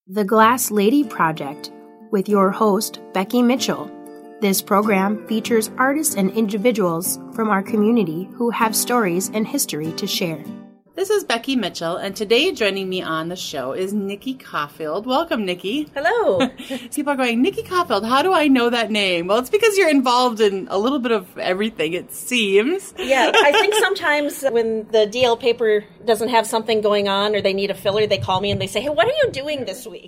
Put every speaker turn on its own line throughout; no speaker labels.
The Glass Lady Project with your host, Becky Mitchell. This program features artists and individuals from our community who have stories and history to share.
This is Becky Mitchell, and today joining me on the show is Nikki Caulfield. Welcome, Nikki.
Hello.
People are going, Nikki Caulfield, how do I know that name? Well, it's because you're involved in a little bit of everything, it seems.
Yeah, I think sometimes when the DL paper doesn't have something going on or they need a filler, they call me and they say, hey, what are you doing this week?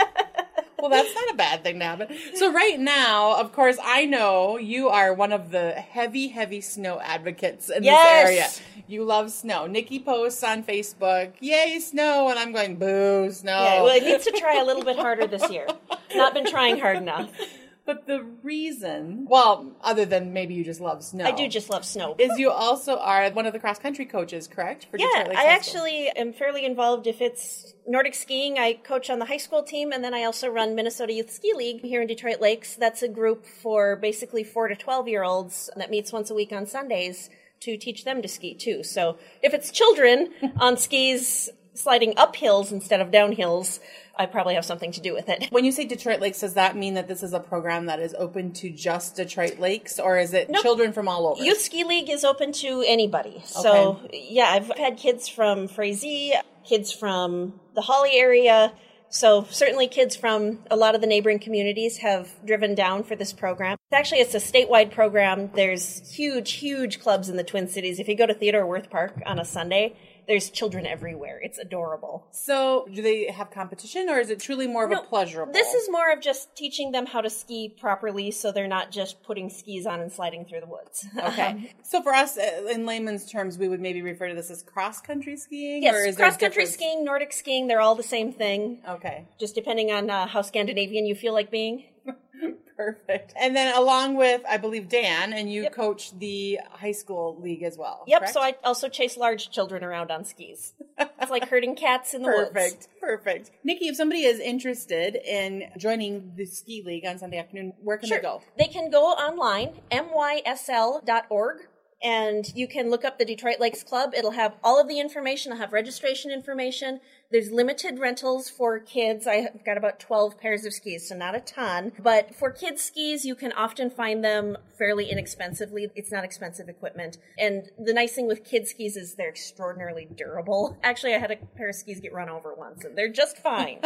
Well, that's not a bad thing to happen. So right now, of course, I know you are one of the heavy snow advocates in this area. You love snow. Nikki posts on Facebook, yay, snow, and I'm going, boo, snow.
Yeah, well, it needs to try a little bit harder this year. Not been trying hard enough.
But the reason, well, other than maybe you just love snow.
I do just love snow.
Is you also are one of the cross-country coaches, correct? For
Yeah, I actually am fairly involved. If it's Nordic skiing, I coach on the high school team, and then I also run Minnesota Youth Ski League here in Detroit Lakes. That's a group for basically 4 to 12-year-olds that meets once a week on Sundays to teach them to ski, too. So if it's children on skis sliding up hills instead of down hills, I probably have something to do with it.
When you say Detroit Lakes, does that mean that this is a program that is open to just Detroit Lakes, or is it children from all over?
Youth Ski League is open to anybody. So, yeah, I've had kids from Frazee, kids from the Holly area. So certainly kids from a lot of the neighboring communities have driven down for this program. Actually, it's a statewide program. There's huge clubs in the Twin Cities. If you go to Theodore Wirth Park on a Sunday, there's children everywhere. It's adorable.
So do they have competition, or is it truly more of a pleasurable?
This is more of just teaching them how to ski properly so they're not just putting skis on and sliding through the woods.
Okay. So for us, in layman's terms, we would maybe refer to this as cross-country skiing?
Yes,
or is
cross-country skiing, Nordic skiing, they're all the same thing.
Okay.
Just depending on how Scandinavian you feel like being.
Perfect. And then along with, I believe, Dan, and you coach the high school league as well.
Yep,
correct?
So I also chase large children around on skis. It's like herding cats in the woods.
Perfect. Nikki, if somebody is interested in joining the ski league on Sunday afternoon, where can they go?
They can go online, mysl.org. And you can look up the Detroit Lakes Club. It'll have all of the information. It'll have registration information. There's limited rentals for kids. I've got about 12 pairs of skis, so not a ton. But for kids' skis, you can often find them fairly inexpensively. It's not expensive equipment. And the nice thing with kids' skis is they're extraordinarily durable. Actually, I had a pair of skis get run over once, and they're just fine.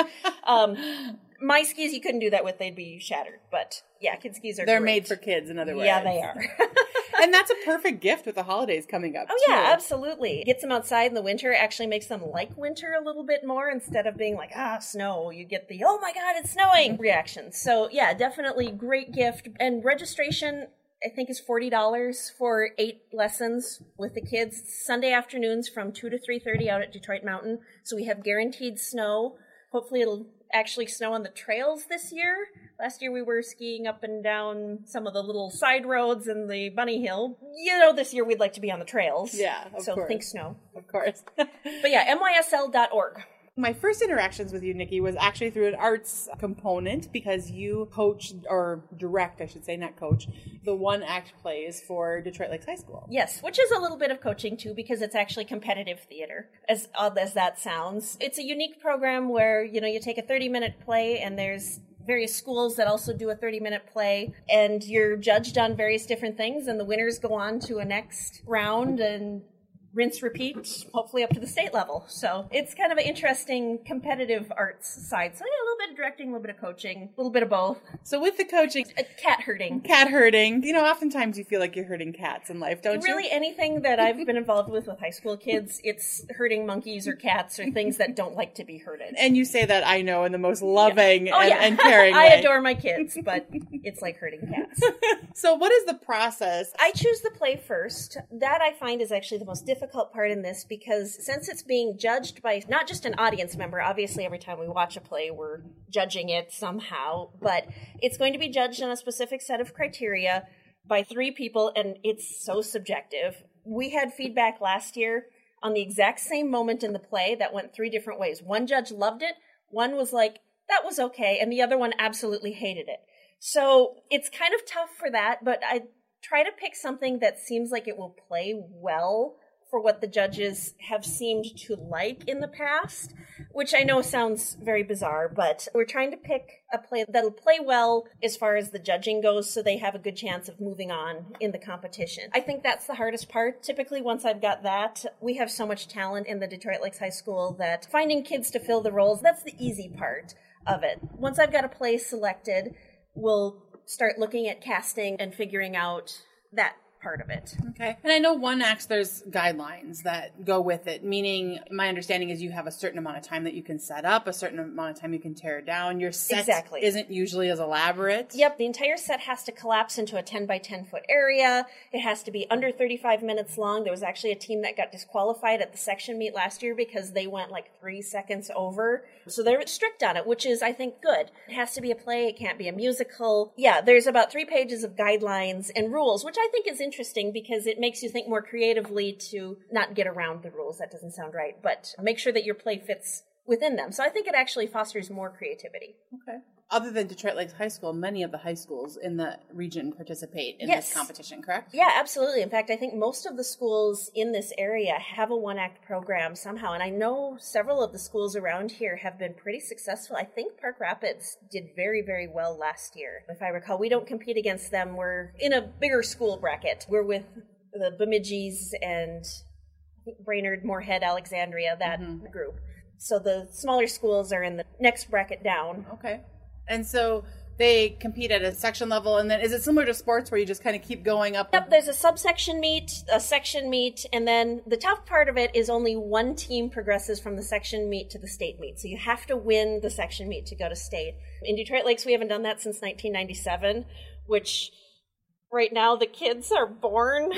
My skis, you couldn't do that with. They'd be shattered. But yeah, kids' skis are
They're
great.
made for kids, in other words.
Yeah, they are.
And that's a perfect gift with the holidays coming up.
Oh, yeah, absolutely. Gets them outside in the winter, actually makes them like winter a little bit more instead of being like, snow. You get the, oh my God, it's snowing reaction. So, yeah, definitely great gift. And registration, I think, is $40 for 8 lessons with the kids. Sunday afternoons from 2 to 3:30 out at Detroit Mountain. So we have guaranteed snow. Hopefully it'll actually snow on the trails this year. Last year we were skiing up and down some of the little side roads in the Bunny Hill. This year we'd like to be on the trails.
Yeah, of course.
So think snow.
Of course.
But yeah, mysl.org.
My first interactions with you, Nikki, was actually through an arts component because you coach, or direct, I should say, not coach, the one-act plays for Detroit Lakes High School.
Yes, which is a little bit of coaching, too, because it's actually competitive theater, as odd as that sounds. It's a unique program where, you take a 30-minute play, and there's various schools that also do a 30-minute play, and you're judged on various different things, and the winners go on to a next round, and rinse, repeat, hopefully up to the state level. So it's kind of an interesting competitive arts side. So yeah, a little bit of directing, a little bit of coaching, a little bit of both.
So with the coaching...
Cat herding.
Oftentimes you feel like you're herding cats in life, don't you?
Really, anything that I've been involved with high school kids, it's herding monkeys or cats or things that don't like to be herded.
And you say that, I know, in the most loving and caring way.
I adore my kids, but it's like herding cats.
So what is the process?
I choose the play first. That I find is actually the most difficult part in this because since it's being judged by not just an audience member, obviously every time we watch a play we're judging it somehow, but it's going to be judged on a specific set of criteria by 3 people, and it's so subjective. We had feedback last year on the exact same moment in the play that went 3 different ways. One judge loved it, one was like, that was okay, and the other one absolutely hated it. So it's kind of tough for that, but I try to pick something that seems like it will play well for what the judges have seemed to like in the past, which I know sounds very bizarre, but we're trying to pick a play that'll play well as far as the judging goes so they have a good chance of moving on in the competition. I think that's the hardest part. Typically, once I've got that, we have so much talent in the Detroit Lakes High School that finding kids to fill the roles, that's the easy part of it. Once I've got a play selected, we'll start looking at casting and figuring out that part of it.
Okay. And I know One Act, there's guidelines that go with it, meaning my understanding is you have a certain amount of time that you can set up, a certain amount of time you can tear down. Your set isn't usually as elaborate.
Yep. The entire set has to collapse into a 10 by 10 foot area. It has to be under 35 minutes long. There was actually a team that got disqualified at the section meet last year because they went like 3 seconds over. So they're strict on it, which is, I think, good. It has to be a play. It can't be a musical. Yeah, there's about 3 pages of guidelines and rules, which I think is interesting because it makes you think more creatively to not get around the rules. That doesn't sound right, but make sure that your play fits within them. So I think it actually fosters more creativity.
Okay. Other than Detroit Lakes High School, many of the high schools in the region participate in this competition, correct?
Yeah, absolutely. In fact, I think most of the schools in this area have a one-act program somehow, and I know several of the schools around here have been pretty successful. I think Park Rapids did very, very well last year. If I recall, we don't compete against them. We're in a bigger school bracket. We're with the Bemidji's and Brainerd, Moorhead, Alexandria, that group. So the smaller schools are in the next bracket down.
Okay. And so they compete at a section level, and then is it similar to sports where you just kind of keep going up?
Yep, there's a subsection meet, a section meet, and then the tough part of it is only one team progresses from the section meet to the state meet. So you have to win the section meet to go to state. In Detroit Lakes, we haven't done that since 1997, which right now the kids are born.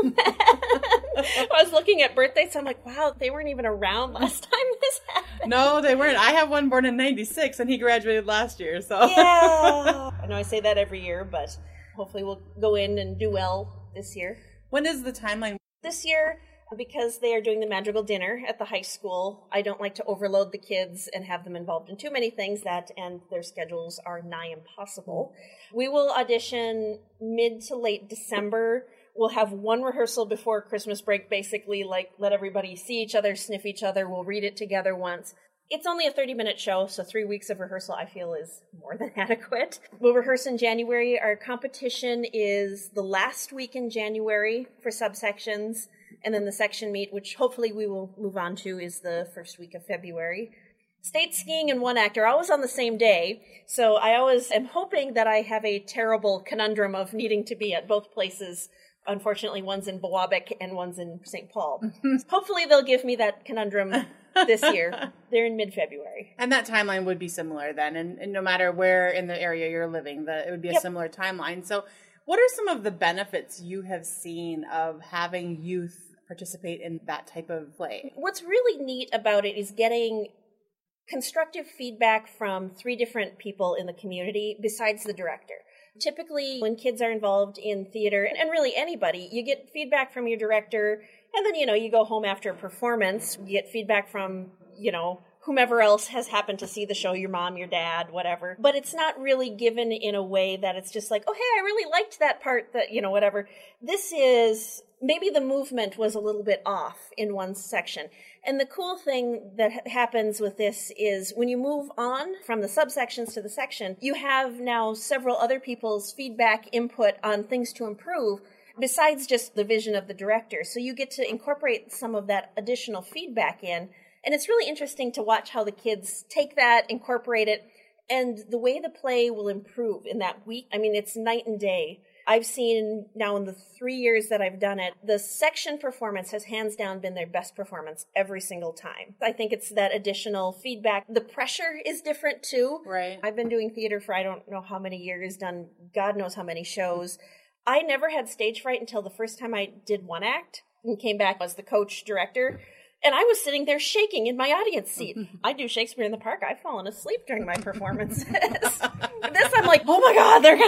I was looking at birthdays, I'm like, wow, they weren't even around last time this happened.
No, they weren't. I have one born in 96, and he graduated last year, so.
Yeah. I know I say that every year, but hopefully we'll go in and do well this year.
When is the timeline?
This year, because they are doing the Madrigal Dinner at the high school, I don't like to overload the kids and have them involved in too many things and their schedules are nigh impossible. We will audition mid to late December. We'll have one rehearsal before Christmas break, basically, like let everybody see each other, sniff each other. We'll read it together once. It's only a 30-minute show, so 3 weeks of rehearsal I feel is more than adequate. We'll rehearse in January. Our competition is the last week in January for subsections, and then the section meet, which hopefully we will move on to, is the first week of February. State skiing and one act are always on the same day, so I always am hoping that I have a terrible conundrum of needing to be at both places. Unfortunately, one's in Bowabic and one's in St. Paul. Hopefully they'll give me that conundrum this year. They're in mid-February.
And that timeline would be similar then, and no matter where in the area you're living, it would be a similar timeline. So what are some of the benefits you have seen of having youth participate in that type of play?
What's really neat about it is getting constructive feedback from 3 different people in the community besides the director. Typically, when kids are involved in theater, and really anybody, you get feedback from your director, and then, you go home after a performance, you get feedback from, whomever else has happened to see the show, your mom, your dad, whatever. But it's not really given in a way that it's just like, oh, hey, I really liked that part, that, whatever. This is, maybe the movement was a little bit off in one section. And the cool thing that happens with this is when you move on from the subsections to the section, you have now several other people's feedback, input on things to improve besides just the vision of the director. So you get to incorporate some of that additional feedback in. And it's really interesting to watch how the kids take that, incorporate it, and the way the play will improve in that week. I mean, it's night and day. I've seen now in the 3 years that I've done it, the section performance has hands down been their best performance every single time. I think it's that additional feedback. The pressure is different too.
Right.
I've been doing theater for I don't know how many years, done God knows how many shows. I never had stage fright until the first time I did one act and came back as the coach director. And I was sitting there shaking in my audience seat. I do Shakespeare in the Park. I've fallen asleep during my performances. This, I'm like, oh my God, they're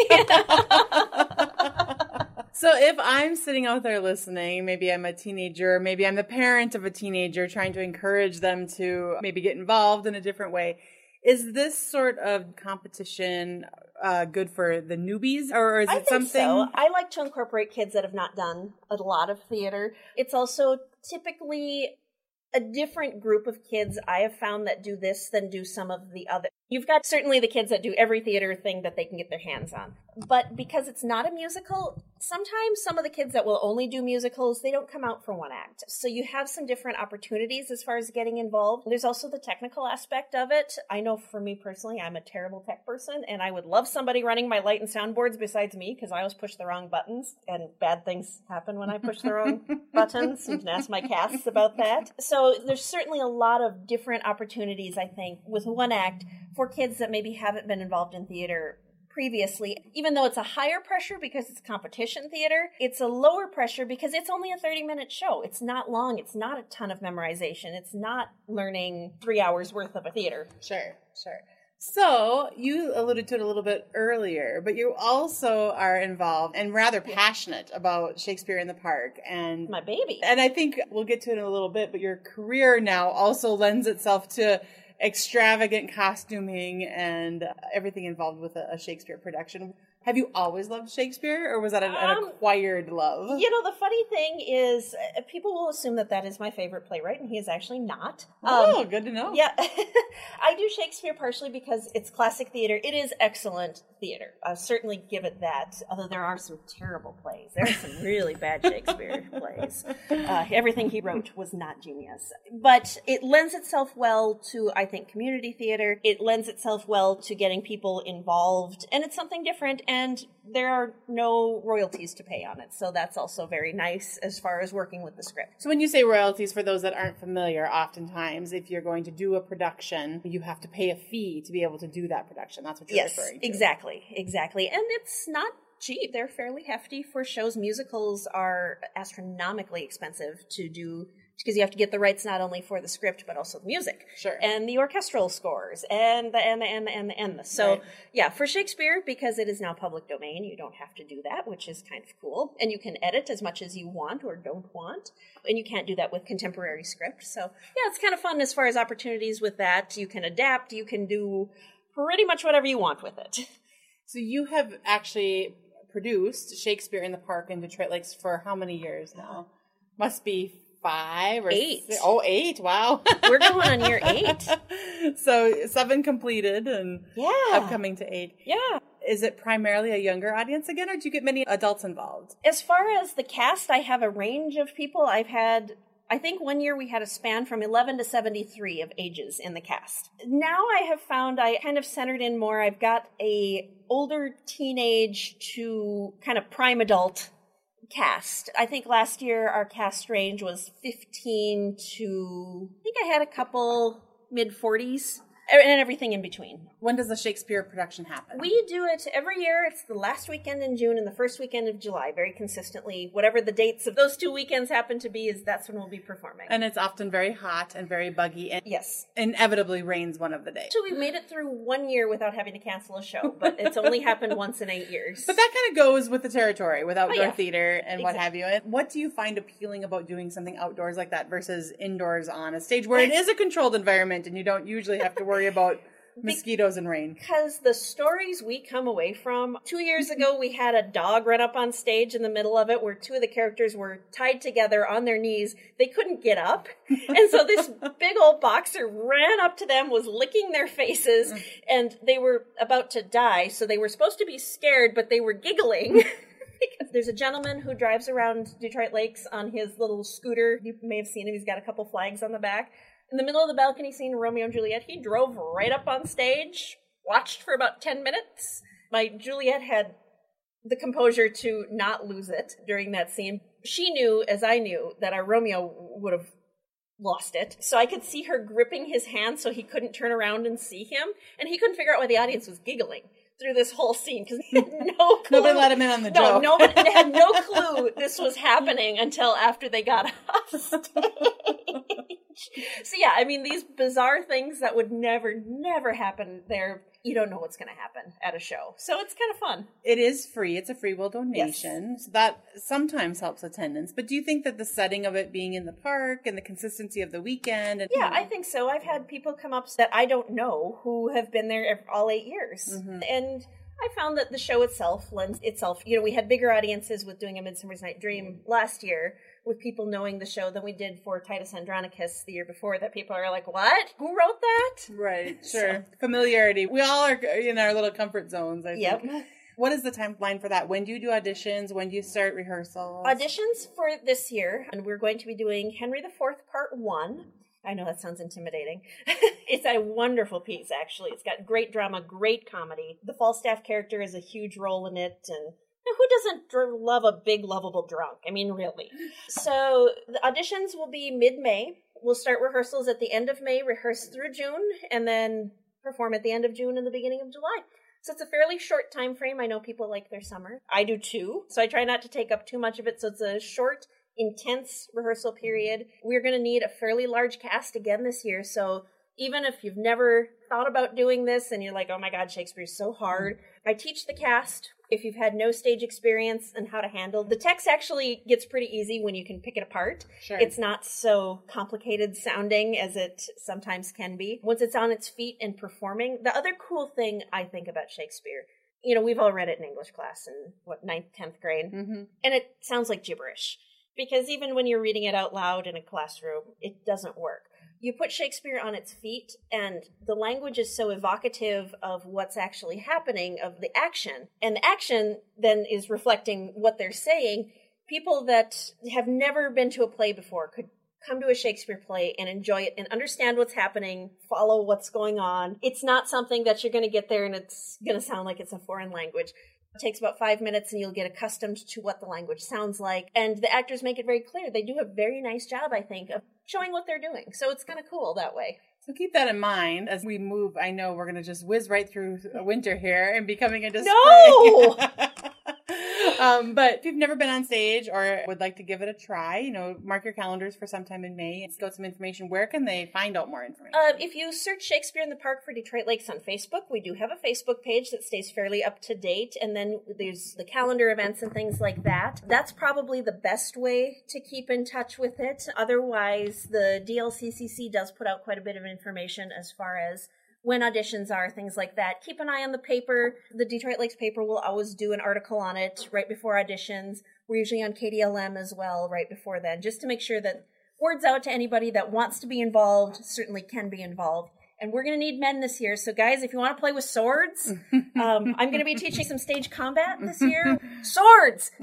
going to...
So if I'm sitting out there listening, maybe I'm a teenager, maybe I'm the parent of a teenager trying to encourage them to maybe get involved in a different way. Is this sort of competition good for the newbies, or is it something?
So. I like to incorporate kids that have not done a lot of theater. It's also typically a different group of kids I have found that do this than do some of the other. You've got certainly the kids that do every theater thing that they can get their hands on. But because it's not a musical, sometimes some of the kids that will only do musicals, they don't come out for one act. So you have some different opportunities as far as getting involved. There's also the technical aspect of it. I know for me personally, I'm a terrible tech person, and I would love somebody running my light and sound boards besides me, because I always push the wrong buttons, and bad things happen when I push the wrong buttons. You can ask my cats about that. So there's certainly a lot of different opportunities, I think, with one act for kids that maybe haven't been involved in theater previously. Even though it's a higher pressure because it's competition theater, it's a lower pressure because it's only a 30-minute show. It's not long. It's not a ton of memorization. It's not learning 3 hours worth of a theater.
Sure. So you alluded to it a little bit earlier, but you also are involved and rather passionate about Shakespeare in the Park. And
my baby.
And I think we'll get to it in a little bit, but your career now also lends itself to extravagant costuming and everything involved with a Shakespeare production. Have you always loved Shakespeare, or was that an acquired love?
You know, the funny thing is, people will assume that is my favorite playwright, and he is actually not.
Oh, good to know.
Yeah. I do Shakespeare partially because it's classic theater. It is excellent theater. I'll certainly give it that, although there are some terrible plays. There are some really bad Shakespeare plays. Everything he wrote was not genius. But it lends itself well to, I think, community theater. It lends itself well to getting people involved, and it's something different. And there are no royalties to pay on it. So that's also very nice as far as working with the script.
So when you say royalties, for those that aren't familiar, oftentimes if you're going to do a production, you have to pay a fee to be able to do that production. That's what you're referring to.
Exactly. And it's not cheap. They're fairly hefty for shows. Musicals are astronomically expensive to do, because you have to get the rights not only for the script, but also the music.
Sure.
And the orchestral scores, and the. So, right. Yeah, for Shakespeare, because it is now public domain, you don't have to do that, which is kind of cool. And you can edit as much as you want or don't want. And you can't do that with contemporary script. So, yeah, it's kind of fun as far as opportunities with that. You can adapt. You can do pretty much whatever you want with it.
So you have actually produced Shakespeare in the Park in Detroit Lakes for how many years now? Must be 5 or
8.
6. Oh, 8. Wow.
We're going on year 8.
So 7 completed and upcoming to 8.
Yeah.
Is it primarily a younger audience again, or do you get many adults involved?
As far as the cast, I have a range of people. I think one year we had a span from 11 to 73 of ages in the cast. Now I have found I kind of centered in more. I've got a older teenage to kind of prime adult cast. I think last year our cast range was 15 to, I think I had a couple mid-40s. And everything in between.
When does the Shakespeare production happen?
We do it every year. It's the last weekend in June and the first weekend of July, very consistently. Whatever the dates of those 2 weekends happen to be, that's when we'll be performing.
And it's often very hot and very buggy. And
yes.
Inevitably rains one of the days.
So we've made it through 1 year without having to cancel a show, but it's only happened once in 8 years.
But that kind of goes with the territory, with outdoor theater and what have you. And what do you find appealing about doing something outdoors like that versus indoors on a stage where it is a controlled environment and you don't usually have to worry about mosquitoes and rain?
Because the stories we come away from, 2 years ago we had a dog run up on stage in the middle of it where 2 of the characters were tied together on their knees. They couldn't get up. And so this big old boxer ran up to them, was licking their faces, and they were about to die. So they were supposed to be scared, but they were giggling. There's a gentleman who drives around Detroit Lakes on his little scooter. You may have seen him. He's got a couple flags on the back. In the middle of the balcony scene in Romeo and Juliet, he drove right up on stage, watched for about 10 minutes. My Juliet had the composure to not lose it during that scene. She knew, as I knew, that our Romeo would have lost it. So I could see her gripping his hand so he couldn't turn around and see him. And he couldn't figure out why the audience was giggling through this whole scene because he had no clue.
Nobody let him in on the joke.
No, nobody had no clue this was happening until after they got off stage. So yeah, I mean, these bizarre things that would never happen there, you don't know what's going to happen at a show. So it's kind of fun.
It is free. It's a free will donation. Yes. So that sometimes helps attendance. But do you think that the setting of it being in the park and the consistency of the weekend? And,
I think so. I've had people come up that I don't know who have been there all 8 years. Mm-hmm. And I found that the show itself lends itself. We had bigger audiences with doing A Midsummer's Night Dream last year, with people knowing the show, than we did for Titus Andronicus the year before, that people are like, what? Who wrote that?
Right, sure. So. Familiarity. We all are in our little comfort zones, I think.
Yep.
What is the timeline for that? When do you do auditions? When do you start rehearsals?
Auditions for this year, and we're going to be doing Henry IV Part 1. I know that sounds intimidating. It's a wonderful piece, actually. It's got great drama, great comedy. The Falstaff character has a huge role in it, and who doesn't love a big, lovable drunk? I mean, really. So the auditions will be mid-May. We'll start rehearsals at the end of May, rehearse through June, and then perform at the end of June and the beginning of July. So it's a fairly short time frame. I know people like their summer. I do too. So I try not to take up too much of it. So it's a short, intense rehearsal period. We're going to need a fairly large cast again this year. So even if you've never thought about doing this and you're like, oh my God, Shakespeare's so hard, I teach the cast if you've had no stage experience and how to handle. The text actually gets pretty easy when you can pick it apart.
Sure.
It's not so complicated sounding as it sometimes can be. Once it's on its feet and performing, the other cool thing I think about Shakespeare, we've all read it in English class in, 9th, 10th grade, and it sounds like gibberish. Because even when you're reading it out loud in a classroom, it doesn't work. You put Shakespeare on its feet, and the language is so evocative of what's actually happening, of the action. And the action then is reflecting what they're saying. People that have never been to a play before could come to a Shakespeare play and enjoy it and understand what's happening, follow what's going on. It's not something that you're going to get there and it's going to sound like it's a foreign language. It takes about 5 minutes and you'll get accustomed to what the language sounds like. And the actors make it very clear. They do a very nice job, I think, of showing what they're doing. So it's kind of cool that way.
So keep that in mind as we move. I know we're going to just whiz right through winter here and be coming into
No!
spring. But if you've never been on stage or would like to give it a try, mark your calendars for sometime in May and get some information. Where can they find out more information?
If you search Shakespeare in the Park for Detroit Lakes on Facebook, we do have a Facebook page that stays fairly up to date. And then there's the calendar events and things like that. That's probably the best way to keep in touch with it. Otherwise, the DLCCC does put out quite a bit of information as far as when auditions are, things like that. Keep an eye on the paper. The Detroit Lakes paper will always do an article on it right before auditions. We're usually on KDLM as well right before then, just to make sure that word's out to anybody that wants to be involved, certainly can be involved. And we're going to need men this year. So guys, if you want to play with swords, I'm going to be teaching some stage combat this year. Swords!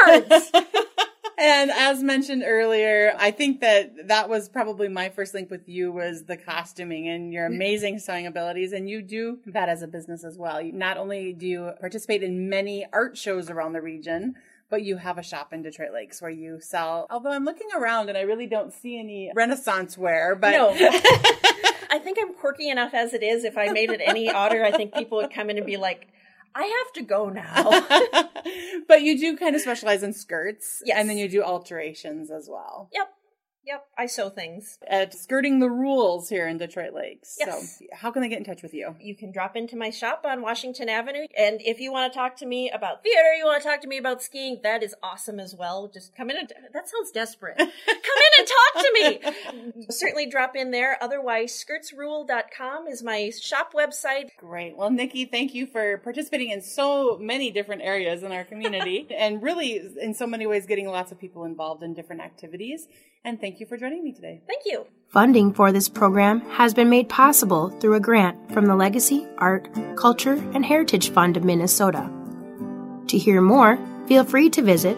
And as mentioned earlier, I think that was probably my first link with you was the costuming and your amazing sewing abilities. And you do that as a business as well. Not only do you participate in many art shows around the region, but you have a shop in Detroit Lakes where you sell, although I'm looking around and I really don't see any Renaissance wear, but
no. I think I'm quirky enough as it is. If I made it any odder, I think people would come in and be like, I have to go now.
But you do kind of specialize in skirts.
Yes.
And then you do alterations as well.
Yep. I sew things.
At Skirting the Rules here in Detroit Lakes.
Yes.
So how can they get in touch with you?
You can drop into my shop on Washington Avenue. And if you want to talk to me about theater, you want to talk to me about skiing, that is awesome as well. Just come in and, that sounds desperate. Come in and talk to me. Certainly drop in there. Otherwise, skirtsrule.com is my shop website.
Great. Well, Nikki, thank you for participating in so many different areas in our community and really in so many ways getting lots of people involved in different activities. And thank you for joining me today.
Thank you.
Funding for this program has been made possible through a grant from the Legacy, Art, Culture, and Heritage Fund of Minnesota. To hear more, feel free to visit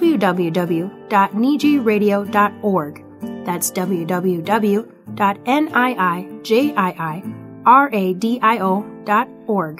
www.nijiradio.org. That's www.nijiradio.org.